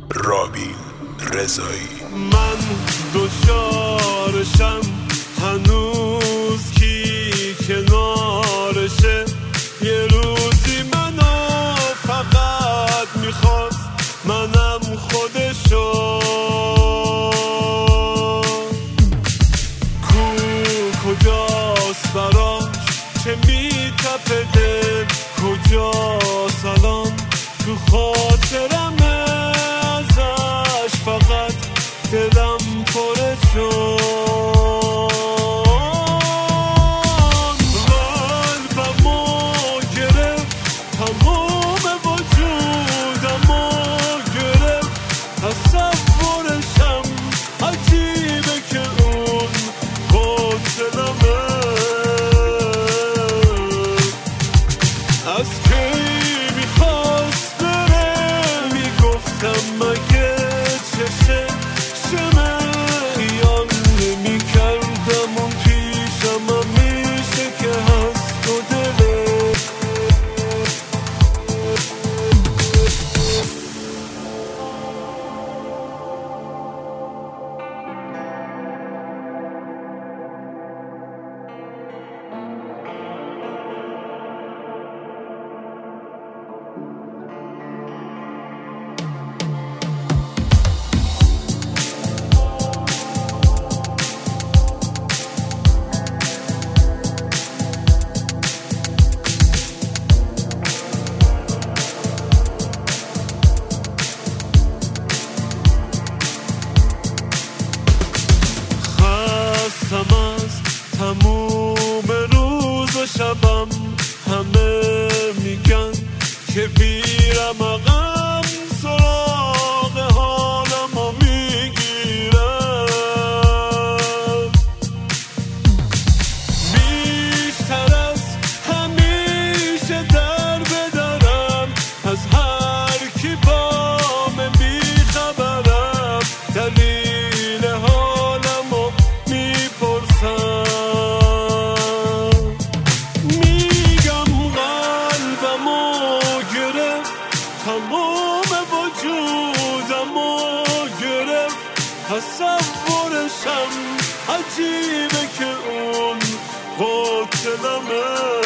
رابین رضایی. من دوچارشم هنوز کی کنارشه، یه روزی منو فقط میخواست منم خودشو. کجاست براش چه میتپه دل، کجاست الان تو خاطرمه ازش فقط دلم پره شد. قلبمو گرفت تمام وجودمو گرفت، تصورشم عجیبه که اون قاتلمه. از کی میخواست بره میگفتم مگه چشه شمه، خیال نمیکردم اون پیشم همیشه که هست و دله. از تموم روز و شبم همه میگن که بیرم عقب سراغ حالم و میگیرم. بیشتر از همیشه در بدرم از هر کی با من بیخبرم، دلیل حالم و میگم قلبمو گرفت تمام وجودمو گرفت، تصورشم عجیبه که اون قاتلمه.